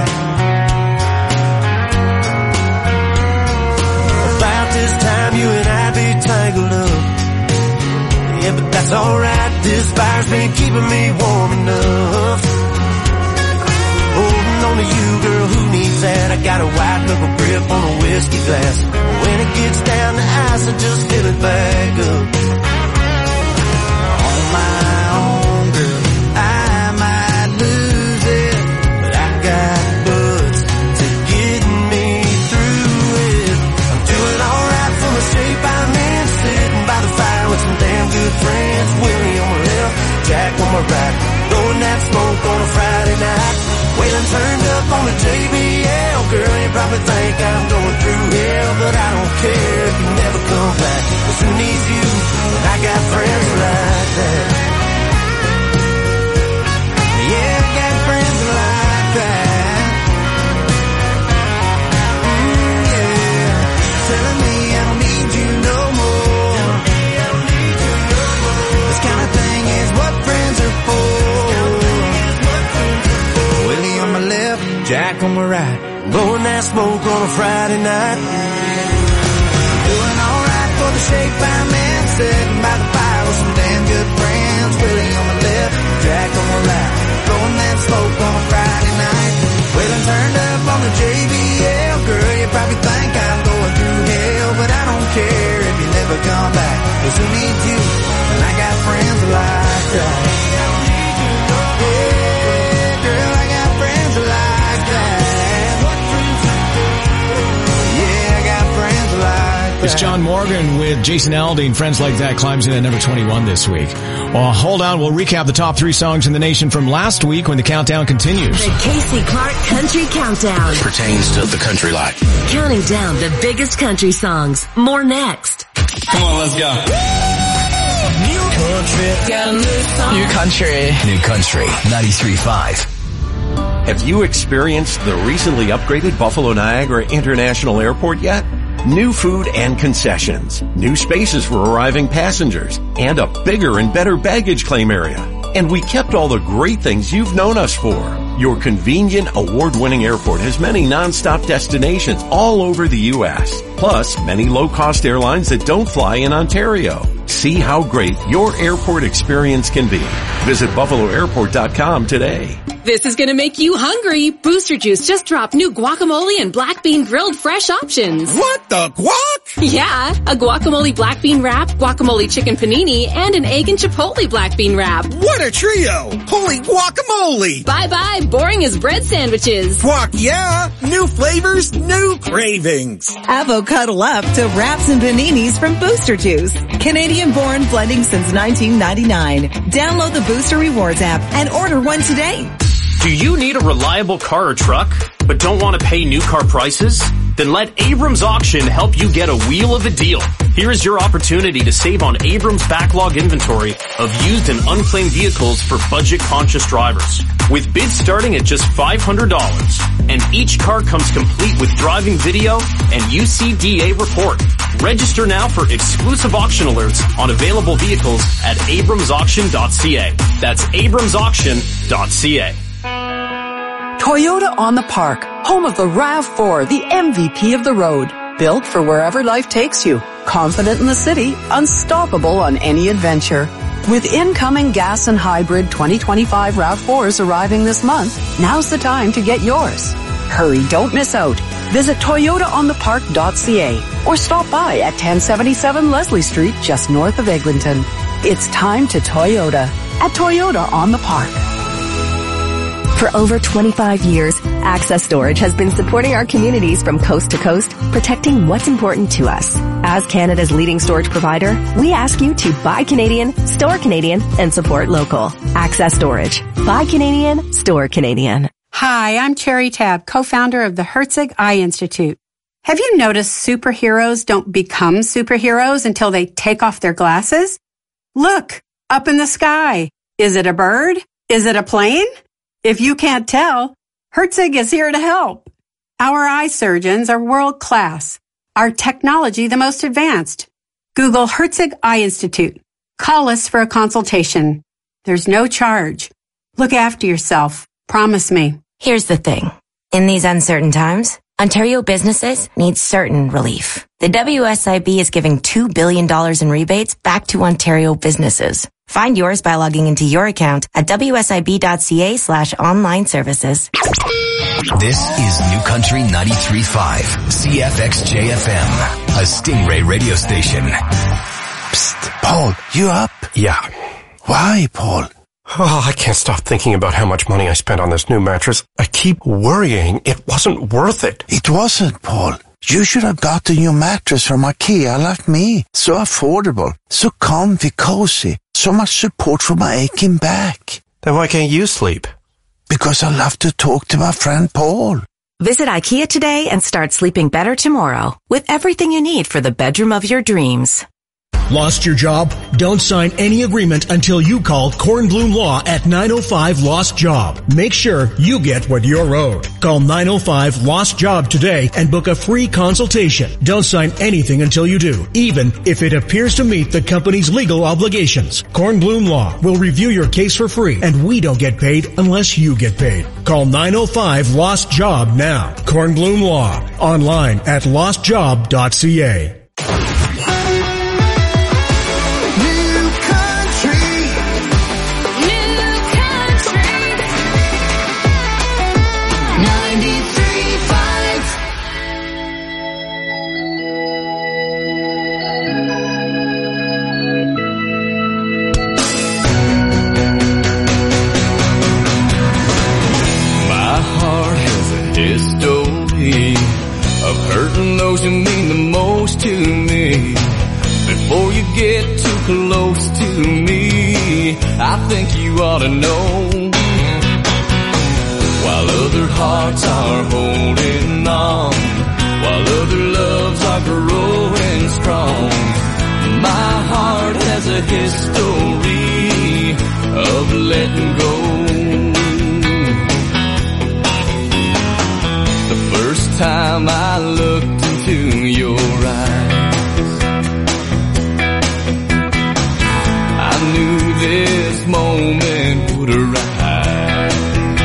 About this time you and I be tangled up. Yeah, but that's alright, this fire's been keeping me warm enough. Holding on to you, girl, who needs that? I got a white knuckle grip on a whiskey glass. When it gets down to ice, I just fill it back up. On my own, girl, I might lose it, but I got buds to get me through it. I'm doing alright for the shape I'm in, sitting by the fire with some damn good friends. Willie on my left, Jack on my right, blowing that smoke on a Friday night. Wailing turned up on the JBL. Girl, you probably think I'm going through hell, but I don't care if you never come back, 'cause who needs you when I got friends like that? Yeah, I got friends like that. Yeah, telling me I don't need you no more. This kind of thing is what friends are for. Willie on my left, Jack on my right, blowing that smoke on a Friday night. doing alright for the shape I'm in, sitting by the fire with some damn good friends. Willie on my left, Jack on my right, blowing that smoke on a Friday night. Wailing turned up on the JBL. Girl, you probably think I'm going through hell, but I don't care if you never come back, 'cause who needs you when I got friends like that? Yeah, girl, I got friends like that. Yeah, I got It's John Morgan with Jason Aldean. Friends Like That climbs in at number 21 this week. Well, hold on. We'll recap the top 3 songs in the nation from last week when the countdown continues. The Casey Clark Country Countdown. Pertains to the country life. Counting down the biggest country songs. More next. Come on, let's go. New country. Got a new song. New country. New country. 93.5. Have you experienced the recently upgraded Buffalo Niagara International Airport yet? New food and concessions, new spaces for arriving passengers, and a bigger and better baggage claim area. And we kept all the great things you've known us for. Your convenient, award-winning airport has many non-stop destinations all over the U.S., plus many low-cost airlines that don't fly in Ontario. See how great your airport experience can be. Visit buffaloairport.com today. This is gonna make you hungry. Booster Juice just dropped new guacamole and black bean grilled fresh options. What the guac? Yeah, a guacamole black bean wrap, guacamole chicken panini, and an egg and chipotle black bean wrap. What a trio! Holy guacamole! Bye-bye, boring as bread sandwiches. Guac, yeah! New flavors, new cravings. Avocado up to wraps and paninis from Booster Juice. Canadian-born blending since 1999. Download the Booster Rewards app and order one today. Do you need a reliable car or truck, but don't want to pay new car prices? Then let Abrams Auction help you get a wheel of a deal. Here is your opportunity to save on Abrams' backlog inventory of used and unclaimed vehicles for budget-conscious drivers. With bids starting at just $500, and each car comes complete with driving video and UCDA report. Register now for exclusive auction alerts on available vehicles at abramsauction.ca. That's abramsauction.ca. Toyota on the Park, home of the RAV4, the MVP of the road. Built for wherever life takes you. Confident in the city, unstoppable on any adventure. With incoming gas and hybrid 2025 RAV4s arriving this month, now's the time to get yours. Hurry, don't miss out. Visit toyotaonthepark.ca or stop by at 1077 Leslie Street just north of Eglinton. It's time to Toyota at Toyota on the Park. For over 25 years, Access Storage has been supporting our communities from coast to coast, protecting what's important to us. As Canada's leading storage provider, we ask you to buy Canadian, store Canadian, and support local. Access Storage. Buy Canadian, store Canadian. Hi, I'm Cherry Tab, co-founder of the Herzig Eye Institute. Have you noticed superheroes don't become superheroes until they take off their glasses? Look, up in the sky. Is it a bird? Is it a plane? If you can't tell, Herzig is here to help. Our eye surgeons are world class. Our technology the most advanced. Google Herzig Eye Institute. Call us for a consultation. There's no charge. Look after yourself. Promise me. Here's the thing. In these uncertain times, Ontario businesses need certain relief. The WSIB is giving $2 billion in rebates back to Ontario businesses. Find yours by logging into your account at wsib.ca/online services. This is New Country 93.5, CFXJFM, a Stingray radio station. Psst, Paul, you up? Yeah. Why, Paul? Oh, I can't stop thinking about how much money I spent on this new mattress. I keep worrying it wasn't worth it. It wasn't, Paul. You should have got a new mattress from IKEA like me. So affordable, so comfy, cozy, so much support for my aching back. Then why can't you sleep? Because I love to talk to my friend Paul. Visit IKEA today and start sleeping better tomorrow with everything you need for the bedroom of your dreams. Lost your job? Don't sign any agreement until you call Kornblum Law at 905 Lost Job. Make sure you get what you're owed. Call 905 Lost Job today and book a free consultation. Don't sign anything until you do, even if it appears to meet the company's legal obligations. Kornblum Law will review your case for free, and we don't get paid unless you get paid. Call 905 Lost Job now. Kornblum Law. Online at lostjob.ca. Of hurting those who mean the most to me. Before you get too close to me, I think you ought to know. While other hearts are holding on, while other loves are growing strong, my heart has a history of letting go. The first time I looked into your eyes, I knew this moment would arise.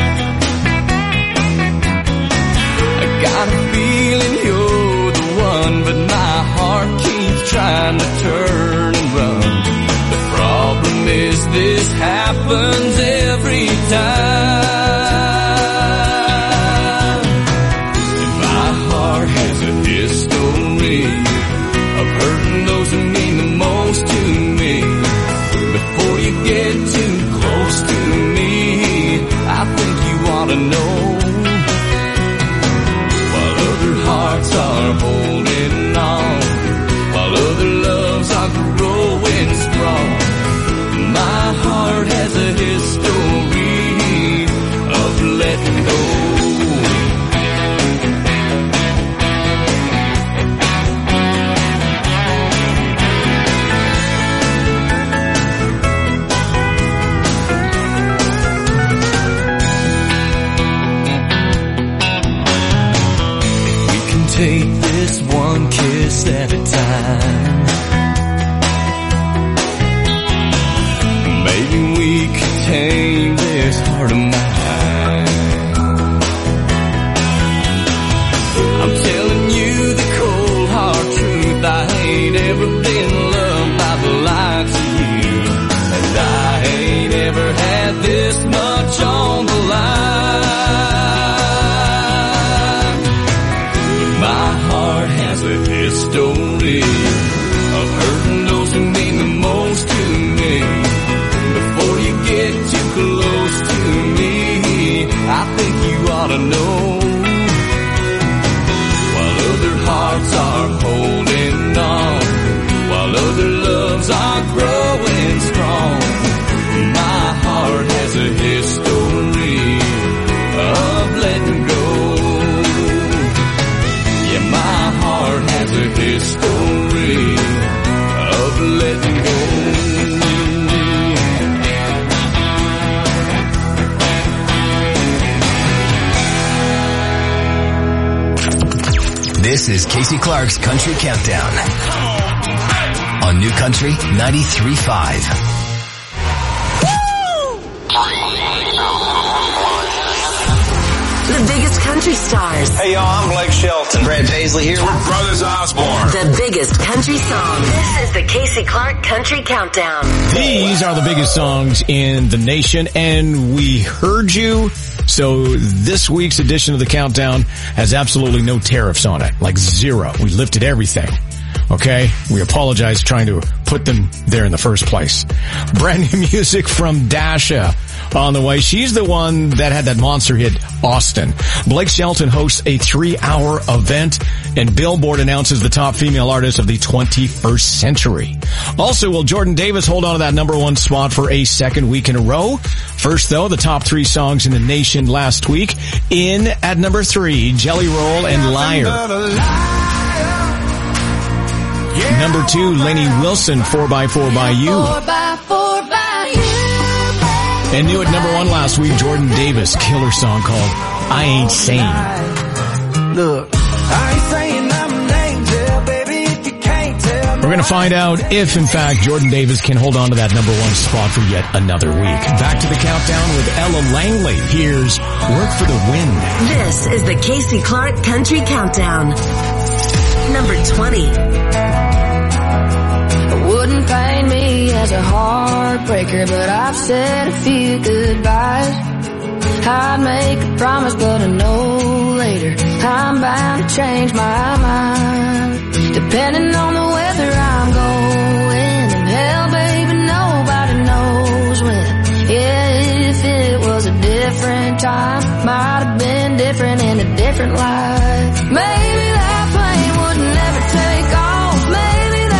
I got a feeling you're the one, but my heart keeps trying to turn and run. The problem is this happens every time. And my heart has a history of hurting those who mean the most to me. Before you get too close to me, I think you ought to know. While other hearts are holding on, while other loves are growing strong, my heart has a history of letting go. Take this one kiss at a time. Maybe we could tame this heart of mine. I'm telling you the cold hard truth, I ain't ever been loved by the likes of you, and I ain't ever had this much on the line. My heart has a history of hurting those who mean the most to me. Before you get too close to me, I think you ought to know. While other hearts are holding on, while other loves are growing strong, my heart has a history of letting go. My heart has a history of letting go. This is Casey Clark's Country Countdown on New Country 93.5. The biggest country stars. Hey y'all, I'm Blake Shelton. Brad Paisley here. We're Brothers Osborne. The biggest country songs. This is the Casey Clark Country Countdown. These are the biggest songs in the nation, and we heard you. So this week's edition of the Countdown has absolutely no tariffs on it, like zero. We lifted everything. Okay? We apologize trying to put them there in the first place. Brand new music from Dasha on the way. She's the one that had that monster hit, Austin. Blake Shelton hosts a 3-hour event, and Billboard announces the top female artist of the 21st century. Also, will Jordan Davis hold on to that #1 spot for a second week in a row? First, though, the top 3 songs in the nation last week. In at number 3, Jelly Roll and Liar. Number 2, Lainey Wilson, 4x4 by You. And new at number 1 last week, Jordan Davis, killer song called I Ain't Sane. Look, I ain't saying I'm an angel, baby, if you can't tell. We're going to find out if, in fact, Jordan Davis can hold on to that #1 spot for yet another week. Back to the Countdown with Ella Langley. Here's Work for the Wind. This is the Casey Clark Country Countdown. Number 20. Wouldn't paint me as a heartbreaker, but I've said a few goodbyes. I'd make a promise, but I know later I'm bound to change my mind. Depending on the weather I'm going, and hell, baby, nobody knows when. Yeah, if it was a different time, might have been different in a different life. Maybe that plane would never take off. Maybe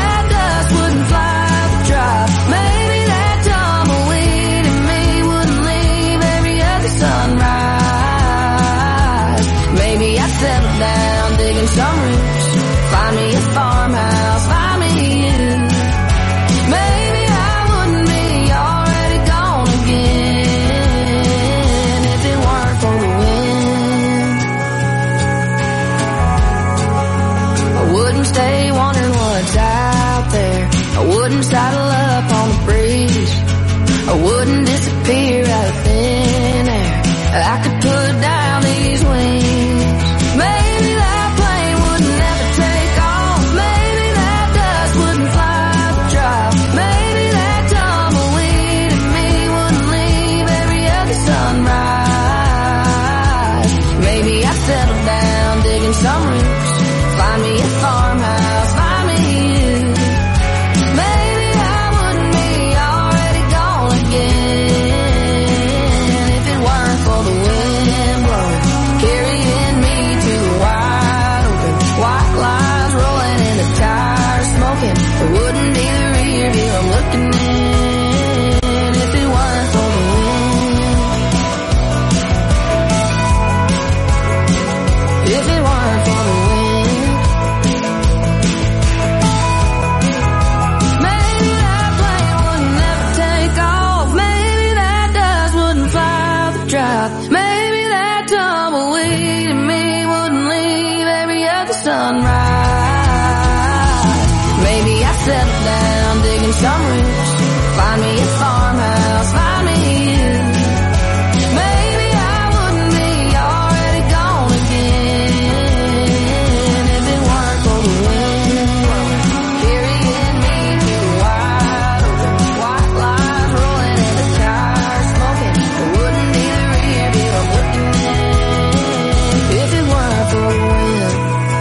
some rich, find me a farmhouse, find me you. Maybe I wouldn't be already gone again if it weren't for the wind carrying me through the wide open white lines, rolling in the tires, smoking. It wouldn't be the rear view I'm looking in if it weren't for the wind.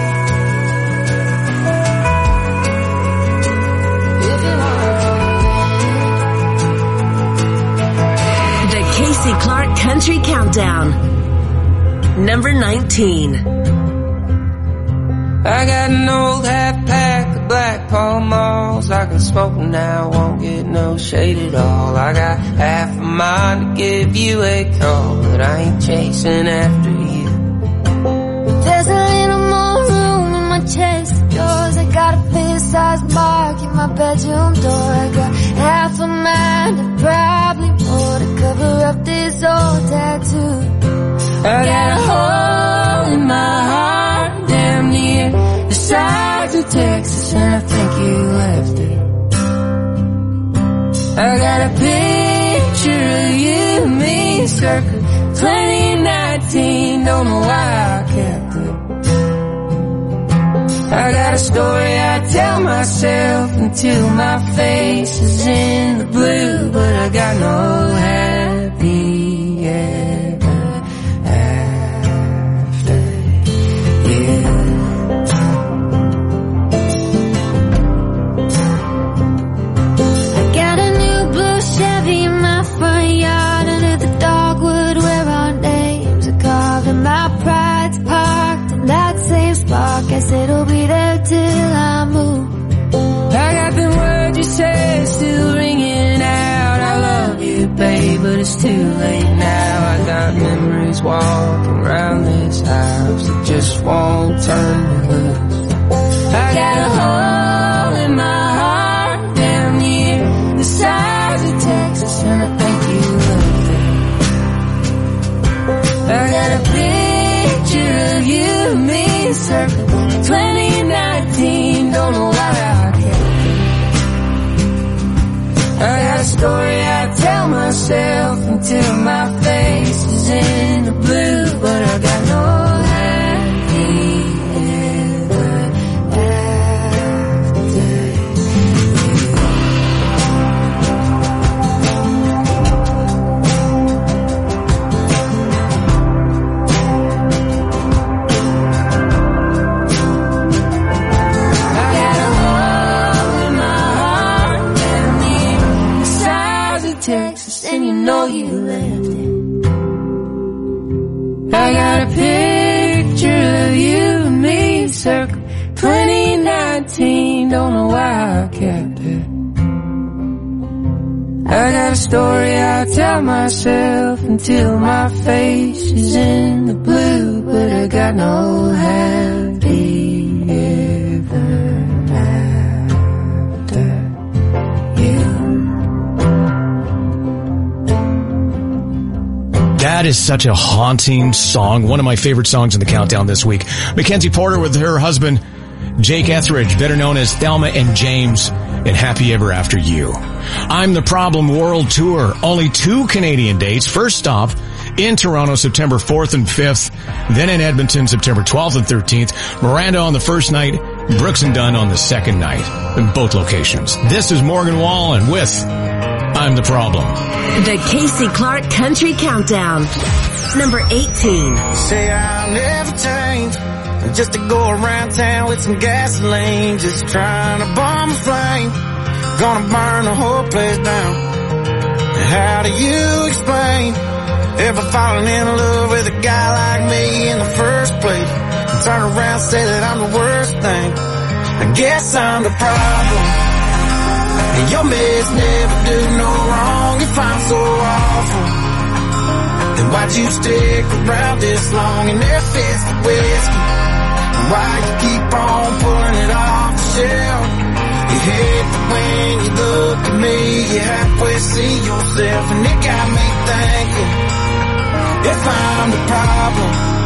Casey Clark Country Countdown. Number 19. I got an old half pack of Black Pall Malls. I can smoke now, won't get no shade at all. I got half a mind to give you a call, but I ain't chasing after you. There's a little more room in my chest of drawers. I got a fist-sized mark in my bedroom door. I got half a mind and probably more to cover up this old tattoo. I got a hole in my heart, damn near the size of Texas, and I think you left it. I got a picture of you, me, circa 2019, don't know why I kept it. I got a story I tell myself until my face is in the blue, but I got no happy ever after you. I got a new blue Chevy in my front yard under the dogwood where our names are carved, and my pride's parked in that same spot. Guess it'll be there till I move. I got the words you said still ringing out. I love you, babe, but it's too late now. I got memories walking around this house that just won't turn me loose. I got a hole in my heart, damn near the size of Texas, and I think you left it. I got a picture of you, me, circa 2019, don't know why I kept it. I got a story I tell myself until my face is in the blue, but I got no happy ever after you. I got a hole in my heart, damn near the size of Texas, and you know you left it. I got a picture of you and me, circa 2019, don't know why I kept it. I got a story I tell myself until my face is in the blue, but I got no happy ever after you. That is such a haunting song. One of my favorite songs in the countdown this week. Mackenzie Porter with her husband, Jake Etheridge, better known as Thelma and James, in Happy Ever After You. I'm the Problem World Tour. Only 2 Canadian dates. First stop in Toronto, September 4th and 5th. Then in Edmonton, September 12th and 13th. Miranda on the first night. Brooks and Dunn on the second night. In both locations. This is Morgan Wallen with I'm the Problem. The Casey Clark Country Countdown. Number 18. Say I'll never change, just to go around town with some gasoline, just trying to bomb a flame, gonna burn the whole place down. How do you explain ever falling in love with a guy like me in the first place, and turn around and say that I'm the worst thing? I guess I'm the problem, and your mess never do no wrong. If I'm so awful, then why'd you stick around this long and there fits the whiskey? Why you keep on pulling it off the shelf? You hate that when you look at me, you halfway see yourself, and it got me thinking, if I'm the problem,